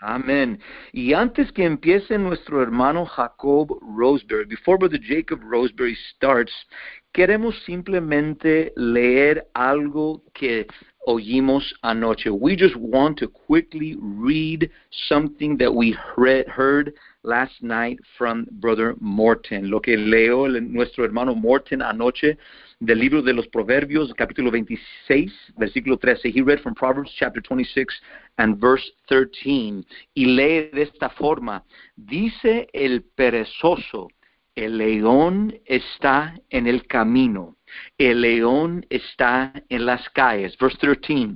Amén. Y antes que empiece nuestro hermano Jacob Roseberry, before Brother Jacob Roseberry starts, queremos simplemente leer algo que oímos anoche. We just want to quickly read something that we heard last night from Brother Morton. Lo que leo nuestro hermano Morton anoche del libro de los Proverbios, capítulo 26, versículo 13. He read from Proverbs chapter 26 and verse 13. Y lee de esta forma: dice el perezoso, el león está en el camino, el león está en las calles. Verse 13.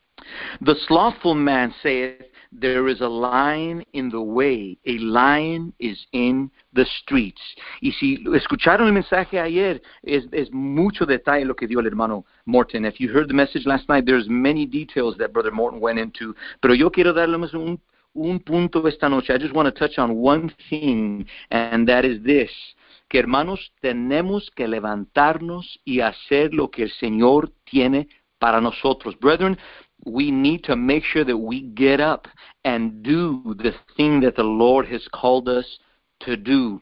The slothful man saith, there is a lion in the way, a lion is in the streets. Y si escucharon el mensaje ayer, es mucho detalle lo que dio el hermano Morton. If you heard the message last night, there's many details that Brother Morton went into. Pero yo quiero darles un punto esta noche. I just want to touch on one thing, and that is this. Que hermanos, tenemos que levantarnos y hacer lo que el Señor tiene para nosotros. Brethren, we need to make sure that we get up and do the thing that the Lord has called us to do.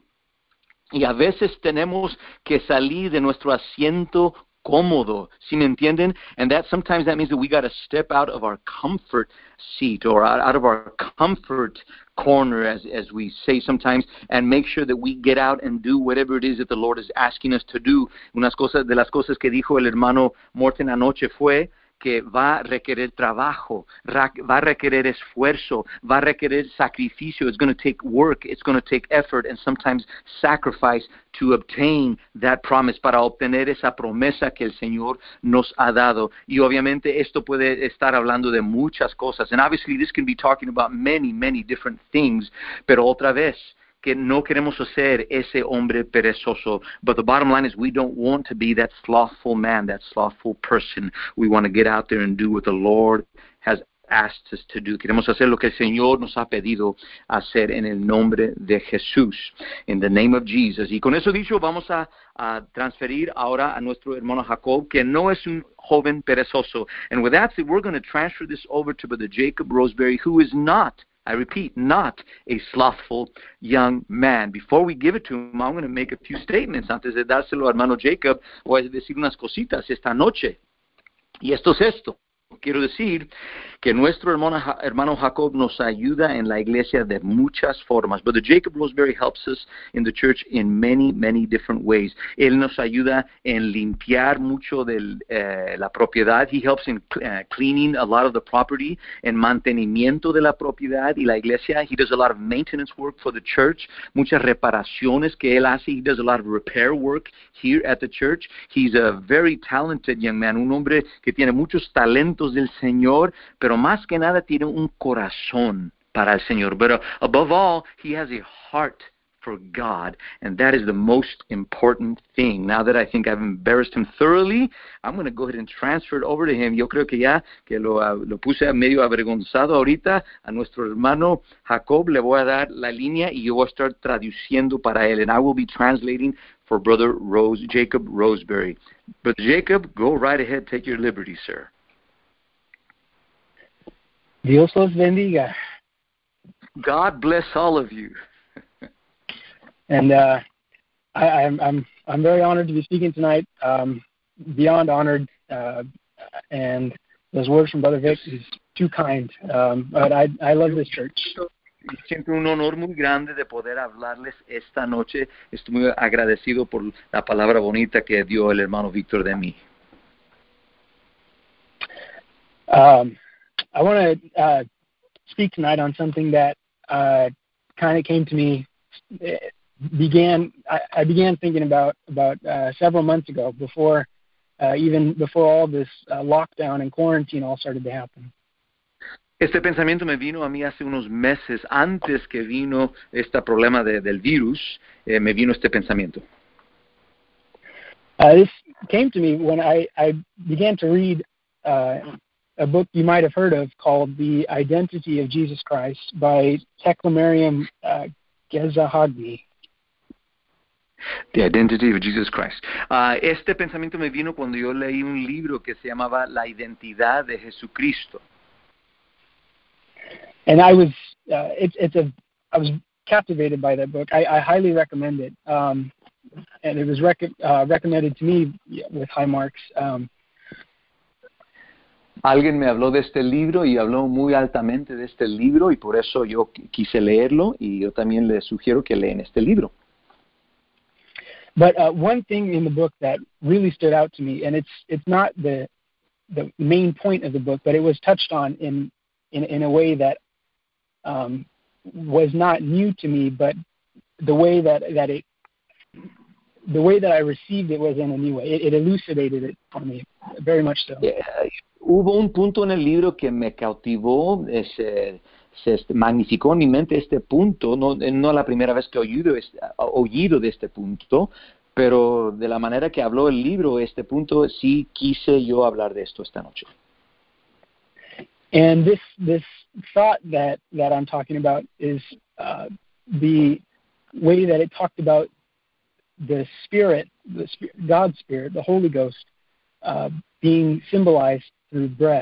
Y a veces tenemos que salir de nuestro asiento cómodo, ¿sí me entienden? And sometimes that means that we got to step out of our comfort seat or out of our comfort corner, as we say sometimes, and make sure that we get out and do whatever it is that the Lord is asking us to do. De las cosas que dijo el hermano Morton anoche fue que va a requerir trabajo, va a requerir esfuerzo, va a requerir sacrificio. It's going to take work, it's going to take effort, and sometimes sacrifice to obtain that promise, para obtener esa promesa que el Señor nos ha dado. Y obviamente esto puede estar hablando de muchas cosas, and obviously this can be talking about many, many different things, pero otra vez, que no queremos ser ese hombre perezoso. But the bottom line is we don't want to be that slothful man, that slothful person. We want to get out there and do what the Lord has asked us to do. Queremos hacer lo que el Señor nos ha pedido hacer en el nombre de Jesús. In the name of Jesus. Y con eso dicho, vamos a transferir ahora a nuestro hermano Jacob, que no es un joven perezoso. And with that said, we're going to transfer this over to Brother Jacob Roseberry, who is not, I repeat, not a slothful young man. Before we give it to him, I'm going to make a few statements. Antes de dárselo a hermano Jacob, voy a decir unas cositas esta noche. Y esto es esto. Quiero decir que nuestro hermano Jacob nos ayuda en la iglesia de muchas formas. Brother Jacob Roseberry helps us in the church in many, many different ways. Él nos ayuda en limpiar mucho de la propiedad. He helps in cleaning a lot of the property, en mantenimiento de la propiedad y la iglesia. He does a lot of maintenance work for the church, muchas reparaciones que él hace. He does a lot of repair work here at the church. He's a very talented young man, un hombre que tiene muchos talentos del Señor, pero más que nada tiene un corazón para el Señor. But above all, he has a heart for God, and that is the most important thing. Now that I think I've embarrassed him thoroughly, I'm going to go ahead and transfer it over to him. Yo creo que ya que lo puse medio avergonzado ahorita a nuestro hermano Jacob, le voy a dar la línea y yo voy a estar traduciendo para él, and I will be translating for Brother Jacob Roseberry. Brother Jacob, go right ahead, take your liberty, sir. Dios los bendiga. God bless all of you. And I'm very honored to be speaking tonight. Beyond honored, and those words from Brother Vic is too kind. But I love this church. Siento un honor muy grande de poder hablarles esta noche. Estoy muy agradecido por la palabra bonita que dio el hermano Víctor de mí. I want to speak tonight on something that kind of came to me. I began thinking about several months ago, before all this lockdown and quarantine all started to happen. Este pensamiento me vino a mí hace unos meses, antes que vino este problema del virus, me vino este pensamiento. This came to me when I began to read a book you might have heard of called The Identity of Jesus Christ by Tekla Mariam Gezahagni. The Identity of Jesus Christ. Este pensamiento me vino cuando yo leí un libro que se llamaba La Identidad de Jesucristo. And I was I was captivated by that book. I highly recommend it. And it was recommended to me with high marks. Alguien me habló de este libro y habló muy altamente de este libro y por eso yo quise leerlo y yo también les sugiero que lean este libro. But one thing in the book that really stood out to me, and it's not the main point of the book, but it was touched on in a way that was not new to me, but the way that I received it was in a new way. It elucidated it for me, very much so. Hubo un punto en el libro que me cautivó, se magnificó en mi mente este punto, no la primera vez que he oído de este punto, pero de la manera que habló el libro, este punto, sí quise yo hablar de esto esta noche. And this thought that I'm talking about is the way that it talked about the Spirit, God's Spirit, the Holy Ghost, being symbolized through breath.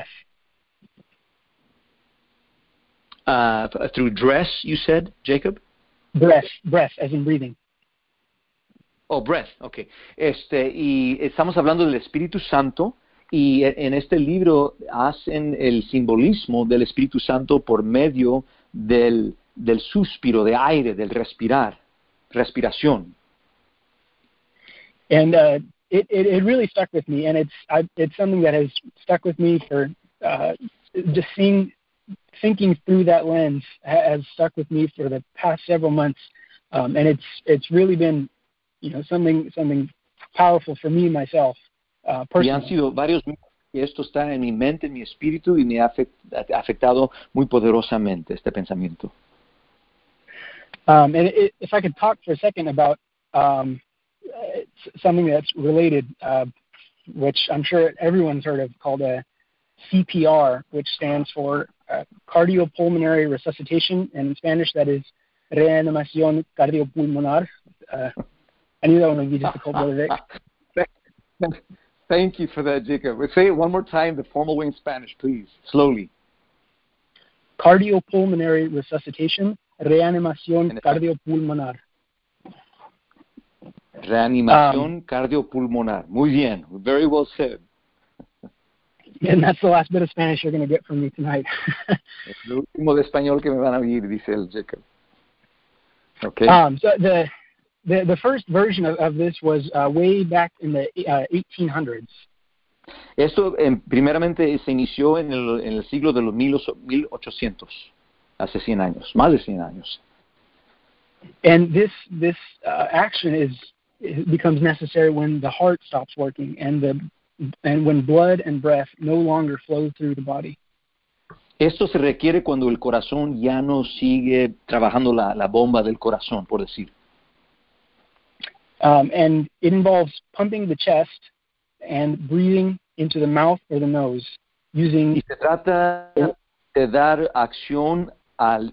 Through dress, you said, Jacob? Breath, as in breathing. Oh, breath, okay. Y estamos hablando del Espíritu Santo, y en este libro hacen el simbolismo del Espíritu Santo por medio del suspiro, de aire, del respiración. And it really stuck with me, and it's something that has stuck with me for just thinking through that lens has stuck with me for the past several months, and it's really been, something powerful for me myself personally. Y han sido varios meses que esto está en mi mente, en mi espíritu, y me ha afectado muy poderosamente este pensamiento. And if I could talk for a second about something that's related, which I'm sure everyone's heard of, called a CPR, which stands for cardiopulmonary resuscitation, and in Spanish that is reanimación cardiopulmonar. I knew that one would be difficult, Brother Vic. Thank you for that, Jacob. Say it one more time, the formal way in Spanish, please, slowly. Cardiopulmonary resuscitation, reanimación cardiopulmonar. Reanimación cardiopulmonar. Muy bien. Very well said. And that's the last bit of Spanish you're going to get from me tonight. El último de español que me van a oír, dice el Jacob. Okay. So the first version of this was way back in the 1800s. Esto primeramente se inició en el siglo de los 1800, hace 100 años, más de 100 años. And this action becomes necessary when the heart stops working and when blood and breath no longer flow through the body. Esto se requiere cuando el corazón ya no sigue trabajando la bomba del corazón, por decir. And it involves pumping the chest and breathing into the mouth or the nose using. Y se trata de dar acción al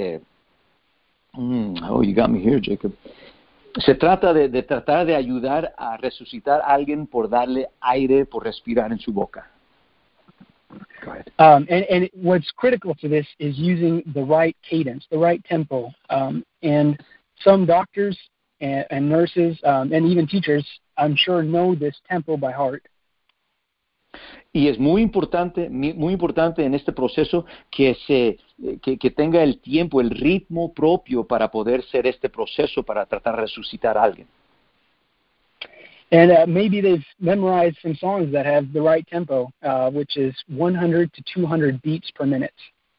Oh, you got me here, Jacob. Se trata de tratar de ayudar a resucitar a alguien por darle aire, por respirar en su boca. Go ahead. And what's critical to this is using the right cadence, the right tempo. And some doctors and nurses and even teachers, I'm sure, know this tempo by heart. Y es muy importante en este proceso que tenga el tiempo, el ritmo propio para poder hacer este proceso para tratar de resucitar a alguien. And maybe they've memorized some songs that have the right tempo, which is 100 to 200 beats per minute.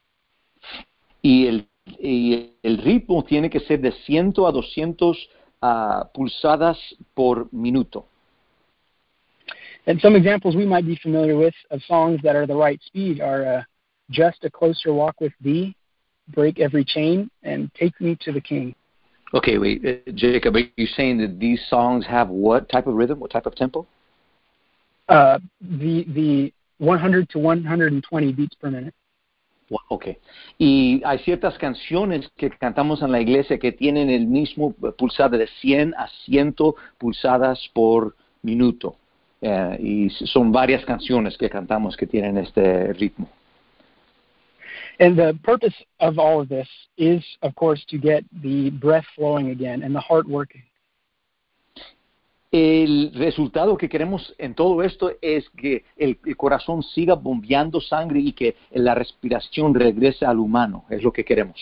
Y el ritmo tiene que ser de 100 a 200 pulsadas por minuto. And some examples we might be familiar with of songs that are the right speed are Just a Closer Walk with Thee, Break Every Chain, and Take Me to the King. Okay, wait, Jacob, are you saying that these songs have what type of rhythm, what type of tempo? The 100 to 120 beats per minute. Okay. Y hay ciertas canciones que cantamos en la iglesia que tienen el mismo pulsado de 100 a 100 pulsadas por minuto. Y son varias canciones que cantamos que tienen este ritmo. And the purpose of all of this is, of course, to get the breath flowing again and the heart working. El resultado que queremos en todo esto es que el corazón siga bombeando sangre y que la respiración regrese al humano. Es lo que queremos.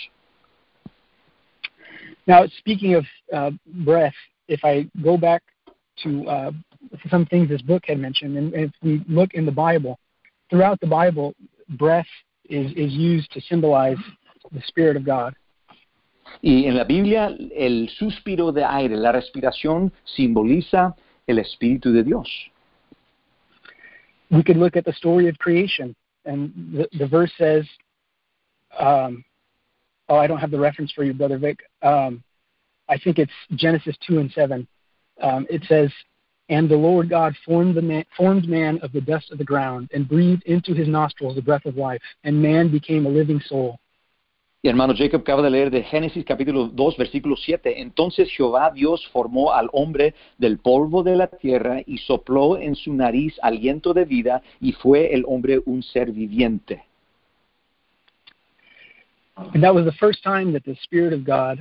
Now, speaking of breath, if I go back to some things this book had mentioned, and if we look in the Bible, throughout the Bible, breath is used to symbolize the Spirit of God. Y en la Biblia, el suspiro de aire, la respiración, simboliza el Espíritu de Dios. We could look at the story of creation, and the verse says, I don't have the reference for you, Brother Vic. I think it's Genesis 2:7. It says, "And the Lord God formed man of the dust of the ground, and breathed into his nostrils the breath of life, and man became a living soul." Y hermano Jacob acaba de leer de Génesis capítulo 2, versículo 7. Entonces Jehová Dios formó al hombre del polvo de la tierra y sopló en su nariz aliento de vida, y fue el hombre un ser viviente. And that was the first time that the Spirit of God,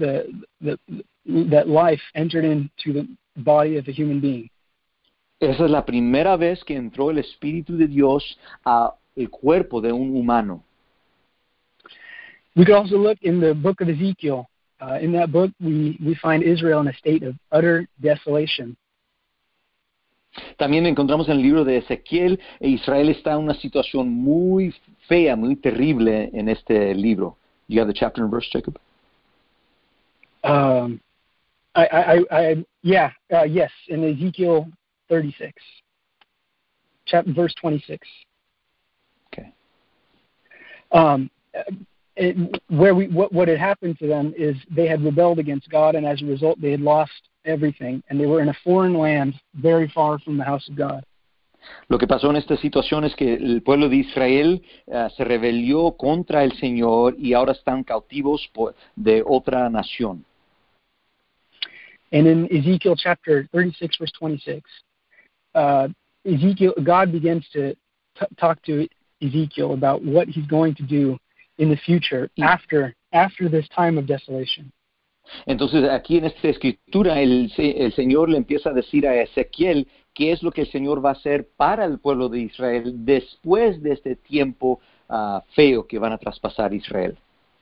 that life entered into the body of a human being. Esa es la primera vez que entró el Espíritu de Dios a el cuerpo de un humano. We could also look in the book of Ezekiel. In that book, we find Israel in a state of utter desolation. También encontramos en el libro de Ezequiel, Israel está en una situación muy fea, muy terrible en este libro. You have the chapter and verse, Jacob? Yes, in Ezekiel 36, verse 26. Okay. What had happened to them is they had rebelled against God, and as a result, they had lost everything, and they were in a foreign land, very far from the house of God. Lo que pasó en esta situación es que el pueblo de Israel se rebeló contra el Señor y ahora están cautivos de otra nación. And in Ezekiel chapter 36, verse 26, God begins to talk to Ezekiel about what he's going to do in the future after this time of desolation. Entonces aquí en esta escritura el Señor le empieza a decir a Ezequiel qué es lo que el Señor va a hacer para el pueblo de Israel después de este tiempo feo que van a traspasar Israel.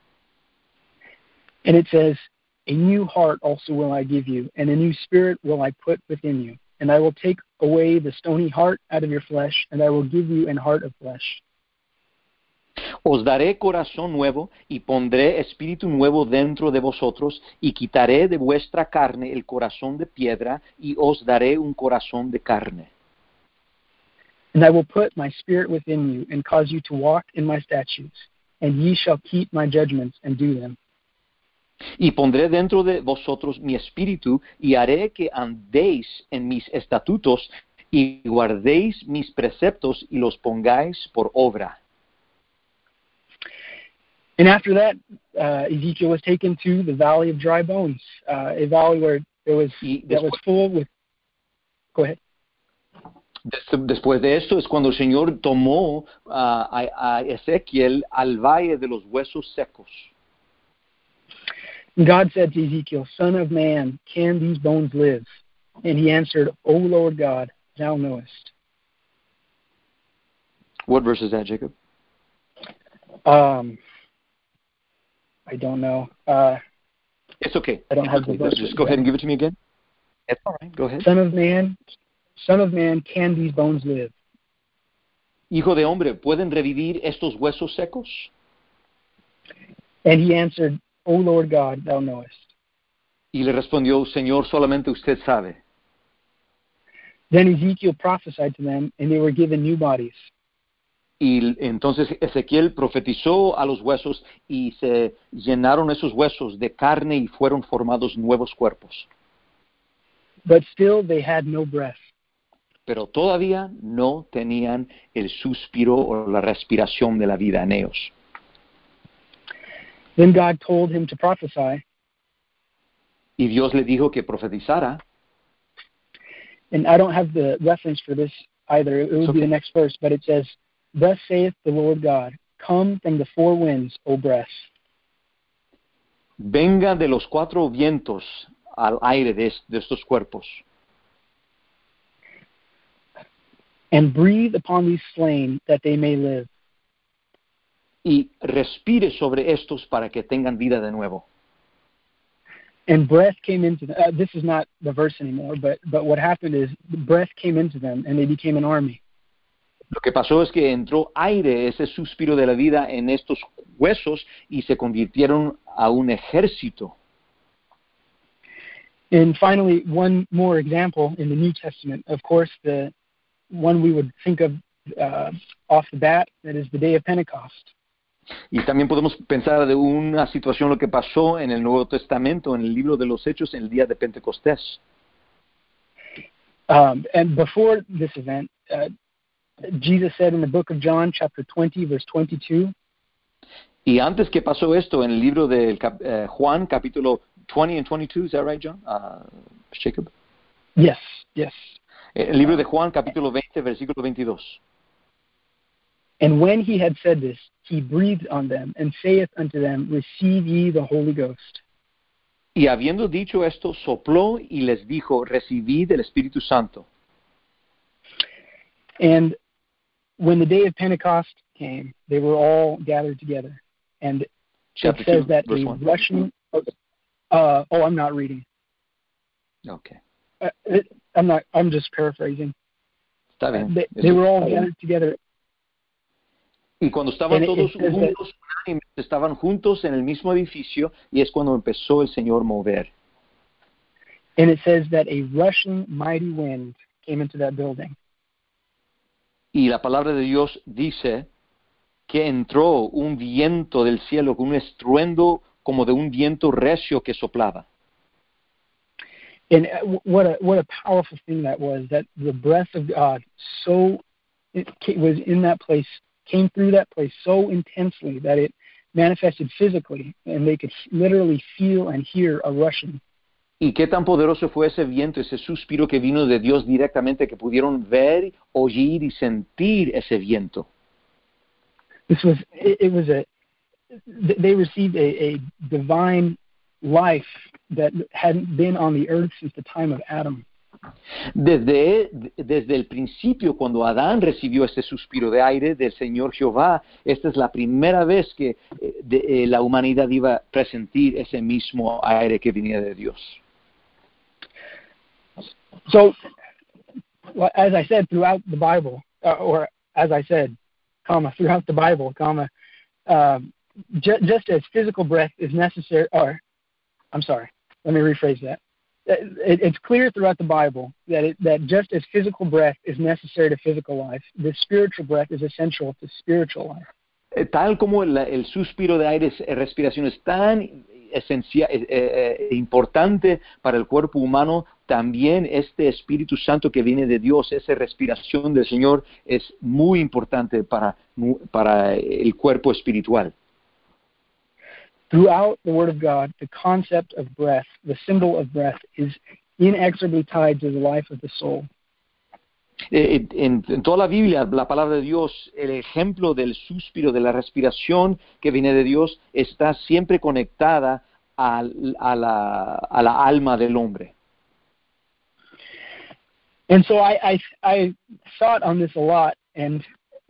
And it says, "A new heart also will I give you, and a new spirit will I put within you. And I will take away the stony heart out of your flesh, and I will give you an heart of flesh." Os daré corazón nuevo y pondré espíritu nuevo dentro de vosotros y quitaré de vuestra carne el corazón de piedra y os daré un corazón de carne. And I will put my spirit within you and cause you to walk in my statutes, and ye shall keep my judgments and do them. Y pondré dentro de vosotros mi espíritu y haré que andéis en mis estatutos y guardéis mis preceptos y los pongáis por obra. And after that, Ezekiel was taken to the valley of dry bones, a valley where that was full with. Go ahead. Después de esto es cuando el Señor tomó a Ezequiel al valle de los huesos secos. God said to Ezekiel, "Son of man, can these bones live?" And he answered, "O Lord God, thou knowest." What verse is that, Jacob? I don't know. It's okay. I don't have the verse. Just go ahead and give it to me again. That's all right. Go ahead. Son of man, can these bones live? Hijo de hombre, ¿pueden revivir estos huesos secos? And he answered, "O Lord God, thou knowest." Y le respondió, Señor, solamente usted sabe. Then Ezekiel prophesied to them, and they were given new bodies. Y entonces Ezequiel profetizó a los huesos y se llenaron esos huesos de carne y fueron formados nuevos cuerpos. But still they had no breath. Pero todavía no tenían el suspiro o la respiración de la vida en ellos. Then God told him to prophesy. Y Dios le dijo que profetizara. And I don't have the reference for this either. It would be the next verse, but it says, "Thus saith the Lord God, come from the four winds, O breath, venga de los cuatro vientos al aire de estos cuerpos, and breathe upon these slain that they may live. y respire sobre estos para que tengan vida de nuevo. And breath came into them. This is not the verse anymore, but what happened is the breath came into them and they became an army. Lo que pasó es que entró aire, ese suspiro de la vida, en estos huesos y se convirtieron a un ejército. And finally, one more example in the New Testament. Of course, the one we would think of off the bat, that is the day of Pentecost. Y también podemos pensar de una situación lo que pasó en el Nuevo Testamento, en el libro de los Hechos, en el día de Pentecostés. And before this event, Jesus said in the book of John, chapter 20, verse 22, Y antes que pasó esto, en el libro de Juan, capítulo 20 and 22, is that right, John? Jacob? Yes. El libro de Juan, capítulo 20, versículo 22. And when he had said this, he breathed on them and saith unto them, Receive ye the Holy Ghost. Y habiendo dicho esto, sopló y les dijo, recibid el Espíritu Santo. And when the day of Pentecost came, they were all gathered together. And Chapter it says 2, that verse a 1. rushing... I'm not reading. Okay. I'm just paraphrasing. Está bien. They were all gathered together. Y cuando estaban todos it juntos, estaban juntos en el mismo edificio, y es cuando empezó el Señor mover. And it says that a rushing mighty wind came into that building. Y la palabra de Dios dice que entró un viento del cielo con un estruendo como de un viento recio que soplaba. And what a powerful thing that was, that the breath of God was in that place, came through that place so intensely that it manifested physically, and they could literally feel and hear a rushing. Y qué tan poderoso fue ese viento, ese suspiro que vino de Dios directamente, que pudieron ver, oír y sentir ese viento. They received a divine life that hadn't been on the earth since the time of Adam. Desde el principio, cuando Adán recibió este suspiro de aire del Señor Jehová, esta es la primera vez que la humanidad iba a presentir ese mismo aire que venía de Dios. So, as I said, throughout the Bible, or as I said, throughout the Bible, just as physical breath is necessary, let me rephrase that. It's clear throughout the Bible that just as physical breath is necessary to physical life, the spiritual breath is essential to spiritual life. Tal como el suspiro de aire, respiración es tan esencial, importante para el cuerpo humano, también este Espíritu Santo que viene de Dios, esa respiración del Señor, es muy importante para el cuerpo espiritual. Throughout the Word of God, the concept of breath, the symbol of breath, is inexorably tied to the life of the soul. En toda la Biblia, la palabra de Dios, el ejemplo del suspiro, de la respiración que viene de Dios, está siempre conectada a la alma del hombre. And so I thought on this a lot, and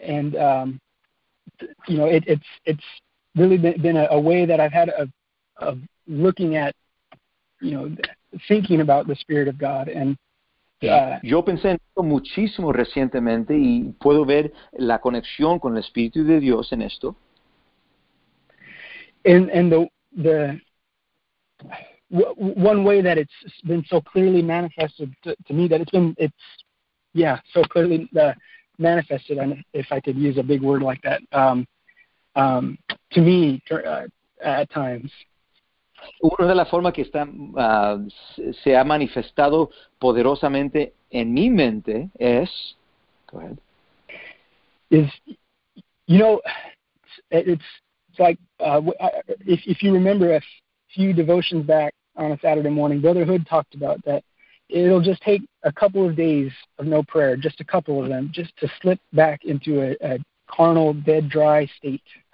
it's really been a way that I've had of looking at, thinking about the Spirit of God. And yo pensé en esto muchísimo recientemente y puedo ver la conexión con el Espíritu de Dios en esto. And the one way that it's been so clearly manifested to me, that so clearly manifested, and if I could use a big word like that, to me at times. Una de las formas que se ha manifestado poderosamente en mi mente es, go ahead. It's like if you remember a few devotions back on a Saturday morning, Brother Hood talked about that it'll just take a couple of days of no prayer, just a couple of them, just to slip back into a carnal, dead, dry state.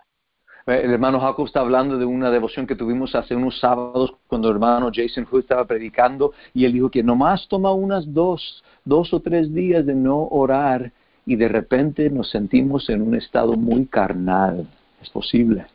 El hermano Jacob está hablando de una devoción que tuvimos hace unos sábados cuando el hermano Jason Hood estaba predicando y él dijo que nomás toma unas dos o tres días de no orar y de repente nos sentimos en un estado muy carnal. Es posible.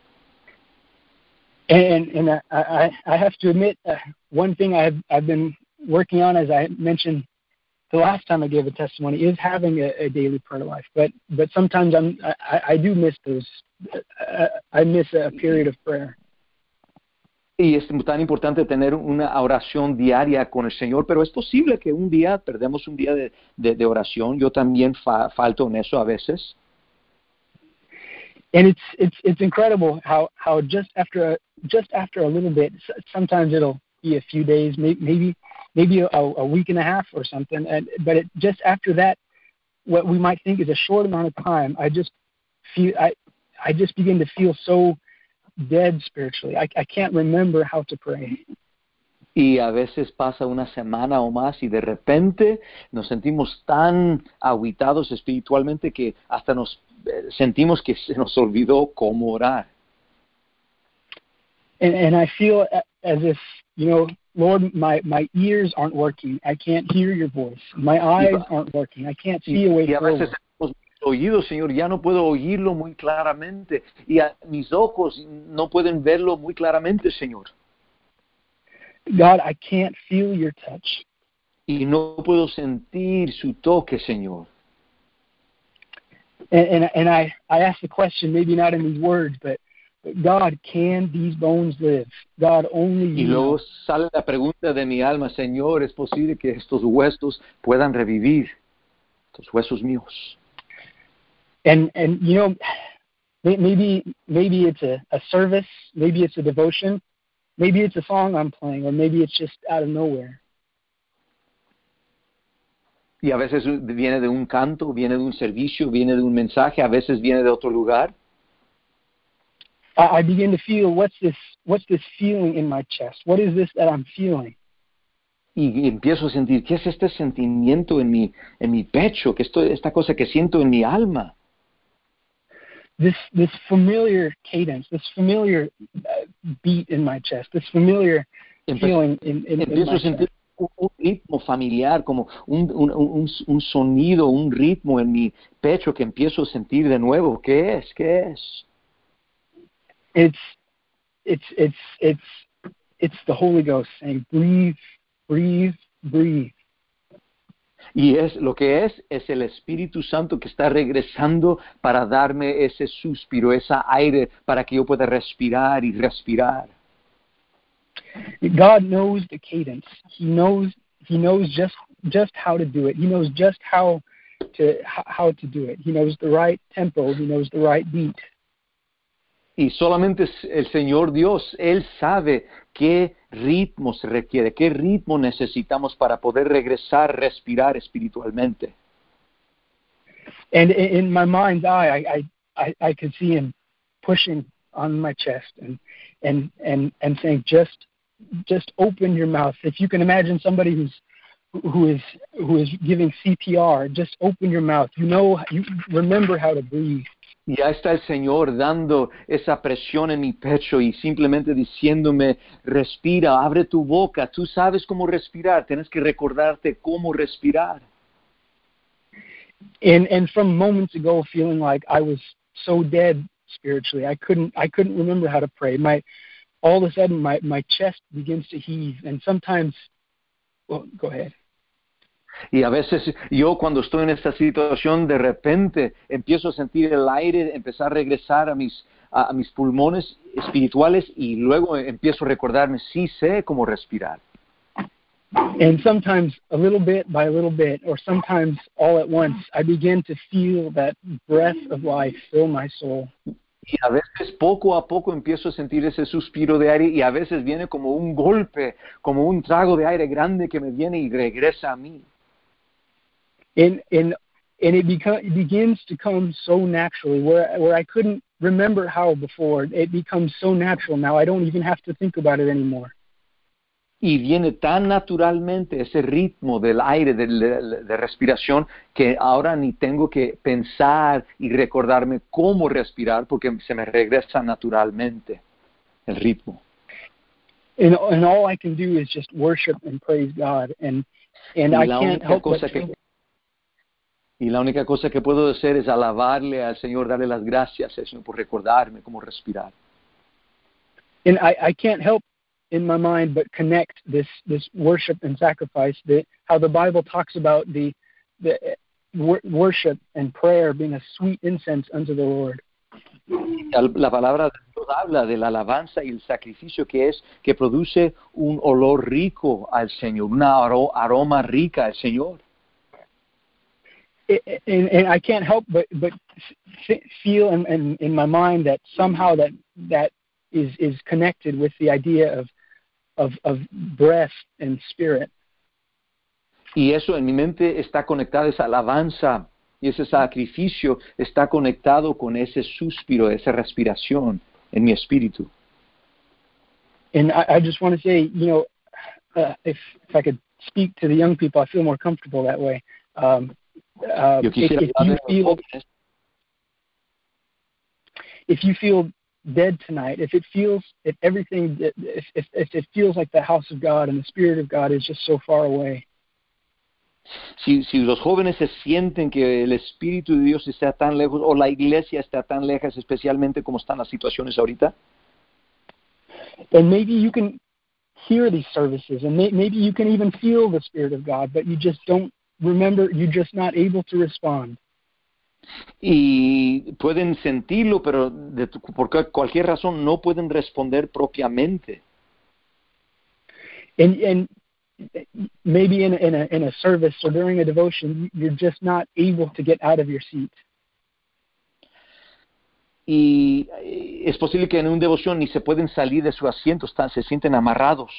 And I have to admit, one thing I've been working on, as I mentioned the last time I gave a testimony, is having a daily prayer life. But sometimes I do miss those. I miss a period of prayer. Y es tan importante tener una oración diaria con el Señor, pero es posible que un día perdemos un día de oración. Yo también falto en eso a veces. And it's incredible how just after a little bit, sometimes it'll be a few days, maybe a week and a half or something, but just after that, what we might think is a short amount of time, I just begin to feel so dead spiritually. I can't remember how to pray. Y a veces pasa una semana o más y de repente nos sentimos tan agüitados espiritualmente que hasta nos sentimos que se nos olvidó cómo orar. And I feel as if, Lord, my ears aren't working. I can't hear your voice. My eyes aren't working. I can't see a way forward. Y a veces hemos oído, Señor, ya no puedo oírlo muy claramente. Y mis ojos no pueden verlo muy claramente, Señor. God, I can't feel your touch. Y no puedo sentir su toque, Señor. And I ask the question, maybe not in these words, but God, can these bones live? God, only you. Y luego sale la pregunta de mi alma, Señor, ¿es posible que estos huesos puedan revivir? Estos huesos míos. And maybe it's a service, maybe it's a devotion, maybe it's a song I'm playing, or maybe it's just out of nowhere. Y a veces viene de un canto, viene de un servicio, viene de un mensaje, a veces viene de otro lugar. I begin to feel, what's this feeling in my chest? What is this that I'm feeling? Y empiezo a sentir, ¿qué es este sentimiento en mi pecho? ¿Qué es esta cosa que siento en mi alma? This familiar cadence, this familiar beat in my chest, this familiar feeling in empiezo my a sentir chest. Un ritmo familiar, como un sonido, un ritmo en mi pecho que empiezo a sentir de nuevo. ¿Qué es? ¿Qué es? It's the Holy Ghost saying, breathe, breathe, breathe. Y lo que es el Espíritu Santo que está regresando para darme ese suspiro, ese aire para que yo pueda respirar y respirar. God knows the cadence. He knows just how to do it. He knows just how to do it. He knows the right tempo. He knows the right beat. Y solamente el Señor Dios, Él sabe qué ritmo se requiere, qué ritmo necesitamos para poder regresar, respirar espiritualmente. And in my mind's eye, I could see him pushing on my chest and saying, just open your mouth. If you can imagine somebody who is giving CPR, just open your mouth. You remember how to breathe. Y ya está el Señor dando esa presión en mi pecho y simplemente diciéndome, respira, abre tu boca, tú sabes cómo respirar, tienes que recordarte cómo respirar. And from moments ago, feeling like I was so dead spiritually, I couldn't remember how to pray. All of a sudden, my chest begins to heave, and sometimes, well, go ahead. Y a veces yo cuando estoy en esta situación, de repente empiezo a sentir el aire, empezar a regresar a mis pulmones espirituales y luego empiezo a recordarme, sí sé cómo respirar. And sometimes a little bit by a little bit, or sometimes all at once, I begin to feel that breath of life fill my soul. Y a veces poco a poco empiezo a sentir ese suspiro de aire y a veces viene como un golpe, como un trago de aire grande que me viene y regresa a mí. And it begins to come so naturally, where I couldn't remember how before. It becomes so natural now. I don't even have to think about it anymore. Y viene tan naturalmente ese ritmo del aire, de respiración, que ahora ni tengo que pensar y recordarme cómo respirar porque se me regresa naturalmente el ritmo. And all I can do is just worship and praise God. And I can't help but Y la única cosa que puedo hacer es alabarle al Señor, darle las gracias al Señor por recordarme cómo respirar. And I can't help in my mind but connect this worship and sacrifice, how the Bible talks about the worship and prayer being a sweet incense unto the Lord. La palabra de Dios habla de la alabanza y el sacrificio que produce un olor rico al Señor, una aroma rica al Señor. And I can't help but feel in my mind that somehow that is connected with the idea of breath and spirit. Y eso en mi mente está conectado, esa alabanza y ese sacrificio está conectado con ese suspiro, esa respiración en mi espíritu. And I just want to say, if I could speak to the young people, I feel more comfortable that way. If you feel dead tonight, if it feels like the house of God and the Spirit of God is just so far away. Si los jóvenes se sienten que el Espíritu de Dios está tan lejos o la iglesia está tan lejos, especialmente como están las situaciones ahorita, then maybe you can hear these services and maybe you can even feel the Spirit of God, but you just don't remember, you're just not able to respond. Y pueden sentirlo, pero por cualquier razón no pueden responder propiamente. And maybe in a service or during a devotion, you're just not able to get out of your seat. Y es posible que en una devoción ni se pueden salir de su asiento, se sienten amarrados.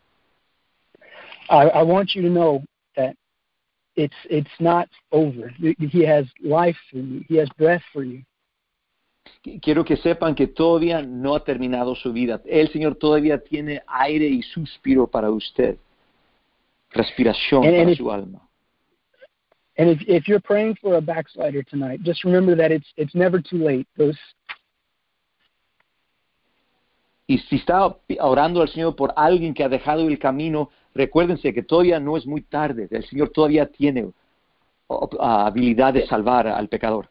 I want you to know that it's not over. He has life for you. He has breath for you. Quiero que sepan que todavía no ha terminado su vida. El Señor todavía tiene aire y suspiro para usted. Respiración para su alma. And if you're praying for a backslider tonight, just remember that it's never too late. Y si está orando al Señor por alguien que ha dejado el camino, recuérdense que todavía no es muy tarde. El Señor todavía tiene habilidad de salvar al pecador.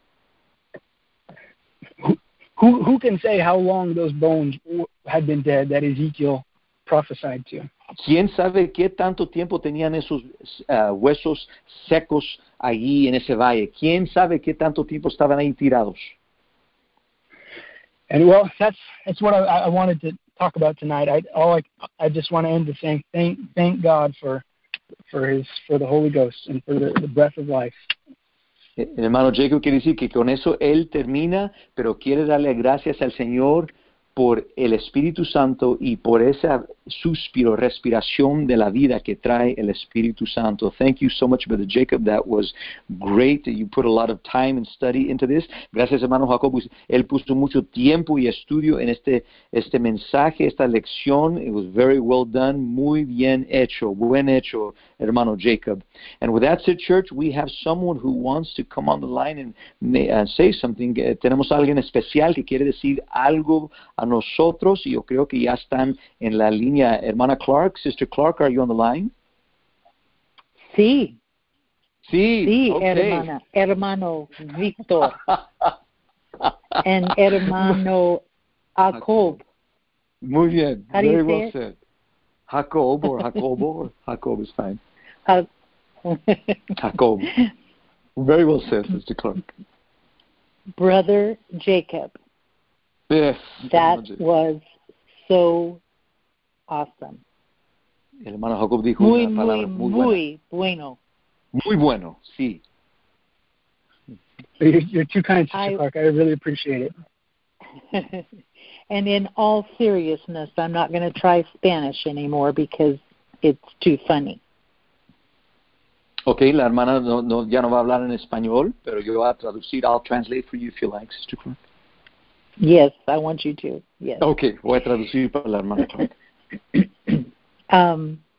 Who can say how long those bones had been dead that Ezekiel prophesied to? ¿Quién sabe qué tanto tiempo tenían esos huesos secos allí en ese valle? ¿Quién sabe qué tanto tiempo estaban ahí tirados? And well, that's what I wanted to talk about tonight. I just want to end with saying thank God for the Holy Ghost and for the breath of life. El hermano Jacob quiere decir que con eso él termina, pero quiere darle gracias al Señor por el Espíritu Santo y por esa suspiro, respiración de la vida que trae el Espíritu Santo. Thank you so much, Brother Jacob. That was great. You put a lot of time and study into this. Gracias, hermano Jacob. Él puso mucho tiempo y estudio en este mensaje, esta lección. It was very well done. Muy bien hecho. Buen hecho, hermano Jacob. And with that said, church, we have someone who wants to come on the line and say something. Tenemos a alguien especial que quiere decir algo a nosotros, y yo creo que ya están en la línea. Hermana Clark, Sister Clark, are you on the line? Sí. Sí, okay. Hermano Víctor. And hermano Jacob. Muy bien. How do Very you well say it? said. Jacob or Jacobo, or Jacob is fine. Jacob. Very well said, Sister Clark. Brother Jacob. Yes. That was so awesome. El hermano Jacob dijo una palabra muy bueno. Muy bueno, sí. You're too kind, Sister Clark. I really appreciate it. And in all seriousness, I'm not going to try Spanish anymore because it's too funny. Okay, la hermana ya no va a hablar en español, pero yo voy a traducir. I'll translate for you if you like, Sister Clark. Yes, I want you to. Yes. Okay, voy a traducir para la hermana Clark.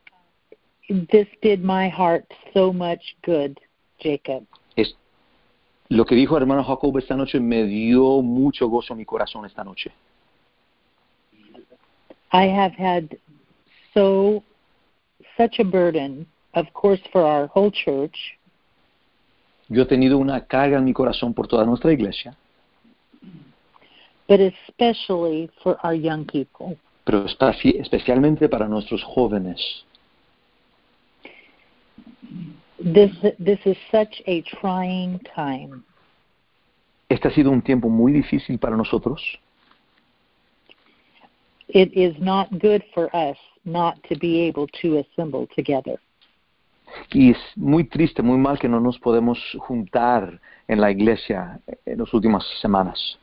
This did my heart so much good, Jacob. Lo que dijo el hermano Jacob esta noche me dio mucho gozo en mi corazón esta noche. I have had such a burden, of course, for our whole church. Yo he tenido una carga en mi corazón por toda nuestra iglesia, but especially for our young people. pero especialmente para nuestros jóvenes. This is such a trying time. Este ha sido un tiempo muy difícil para nosotros. It is not good for us not to be able to assemble together. Y es muy triste, muy mal que no nos podemos juntar en la iglesia en las últimas semanas.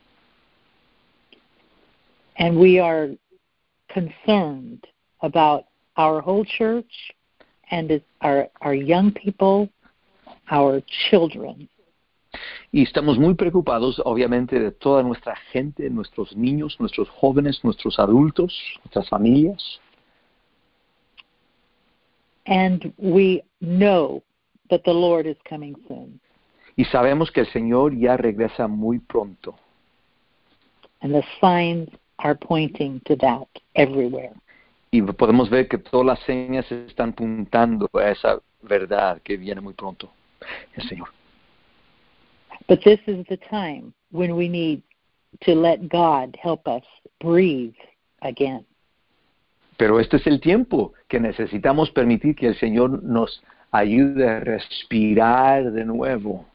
And we are concerned about our whole church and our young people, our children. Y estamos muy preocupados, obviamente, de toda nuestra gente, nuestros niños, nuestros jóvenes, nuestros adultos, nuestras familias. And we know that the Lord is coming soon. Y sabemos que el Señor ya regresa muy pronto. And the signs are pointing to that everywhere. Y podemos ver que todas las señas están apuntando a esa verdad que viene muy pronto, el Señor. But this is the time when we need to let God help us breathe again. Pero este es el tiempo que necesitamos permitir que el Señor nos ayude a respirar de nuevo.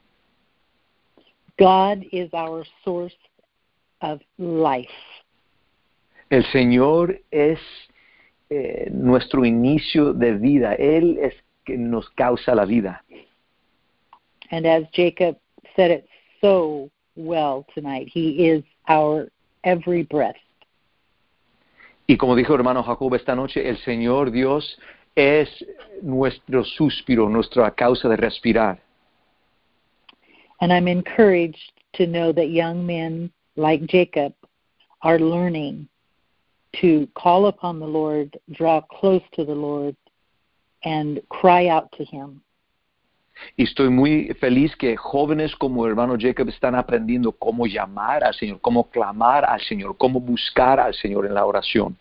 God is our source of life. El Señor es nuestro inicio de vida. Él es quien nos causa la vida. And as Jacob said it so well tonight, he is our every breath. Y como dijo el hermano Jacob esta noche, el Señor Dios es nuestro suspiro, nuestra causa de respirar. And I'm encouraged to know that young men like Jacob are learning to call upon the Lord, draw close to the Lord, and cry out to Him. Y estoy muy feliz que jóvenes como el hermano Jacob están aprendiendo cómo llamar al Señor, cómo clamar al Señor, cómo buscar al Señor en la oración.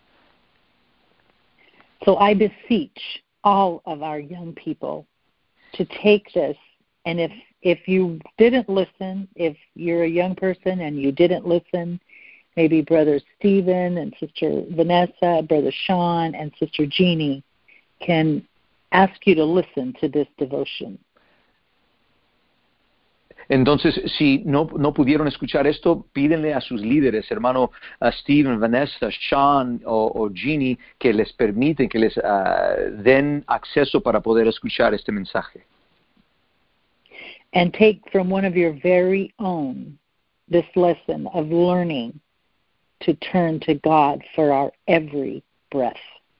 So I beseech all of our young people to take this, and if you didn't listen, if you're a young person and you didn't listen, maybe Brother Stephen and Sister Vanessa, Brother Sean and Sister Jeannie can ask you to listen to this devotion. Entonces, si no pudieron escuchar esto, pídenle a sus líderes, hermano Stephen, Vanessa, Sean o Jeannie, que les permiten, que les den acceso para poder escuchar este mensaje. And take from one of your very own this lesson of learning to turn to God for our every breath.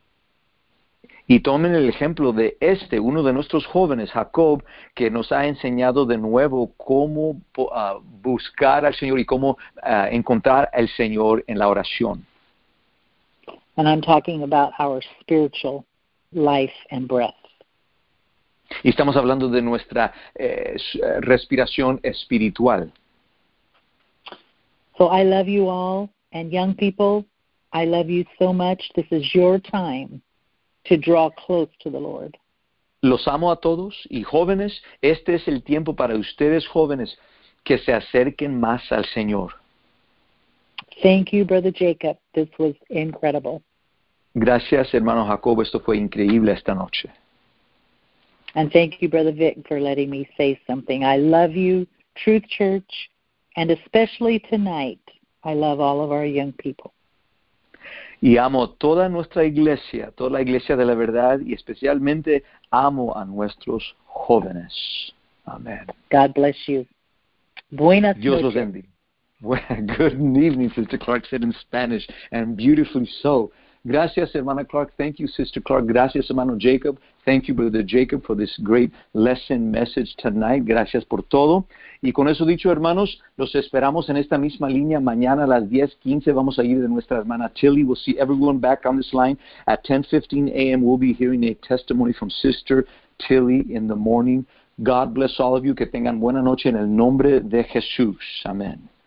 Y tomen el ejemplo de uno de nuestros jóvenes, Jacob, que nos ha enseñado de nuevo cómo buscar al Señor y cómo encontrar al Señor en la oración. And I'm talking about our spiritual life and breath. Y estamos hablando de nuestra respiración espiritual. So I love you all, and young people, I love you so much. This is your time to draw close to the Lord. Los amo a todos, y jóvenes, este es el tiempo para ustedes jóvenes que se acerquen más al Señor. Thank you, Brother Jacob. This was incredible. Gracias, hermano Jacob, esto fue increíble esta noche. And thank you, Brother Vic, for letting me say something. I love you, Truth Church, and especially tonight, I love all of our young people. Y amo toda nuestra iglesia, toda la iglesia de la verdad, y especialmente amo a nuestros jóvenes. Amén. God bless you. Buenas Dios los noches. bendiga. Good evening, Sister Clark said in Spanish, and beautifully so. Gracias, hermana Clark. Thank you, Sister Clark. Gracias, hermano Jacob. Thank you, Brother Jacob, for this great lesson message tonight. Gracias por todo. Y con eso dicho, hermanos, los esperamos en esta misma línea mañana a las 10:15. Vamos a ir de nuestra hermana Tilly. We'll see everyone back on this line at 10:15 a.m. We'll be hearing a testimony from Sister Tilly in the morning. God bless all of you. Que tengan buena noche en el nombre de Jesús. Amén.